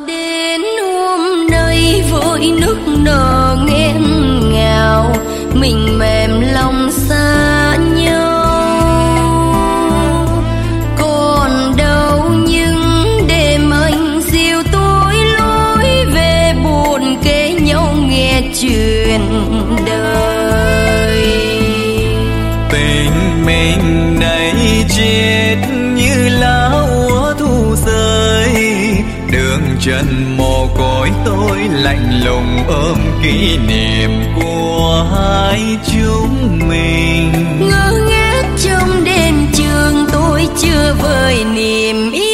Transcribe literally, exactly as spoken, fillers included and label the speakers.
Speaker 1: đến hôm nay với nước nở nghẹn ngào, mình mềm lòng xa nhau. Còn đâu những đêm anh dìu tôi lối về buồn kể nhau nghe chuyện đời.
Speaker 2: Tình mình đây chết như lá úa thu rơi, đường trần mồ côi tôi lạnh lùng ôm kỷ niệm của hai chúng mình.
Speaker 1: Ngơ ngác trong đêm trường tôi chưa vơi niềm yêu.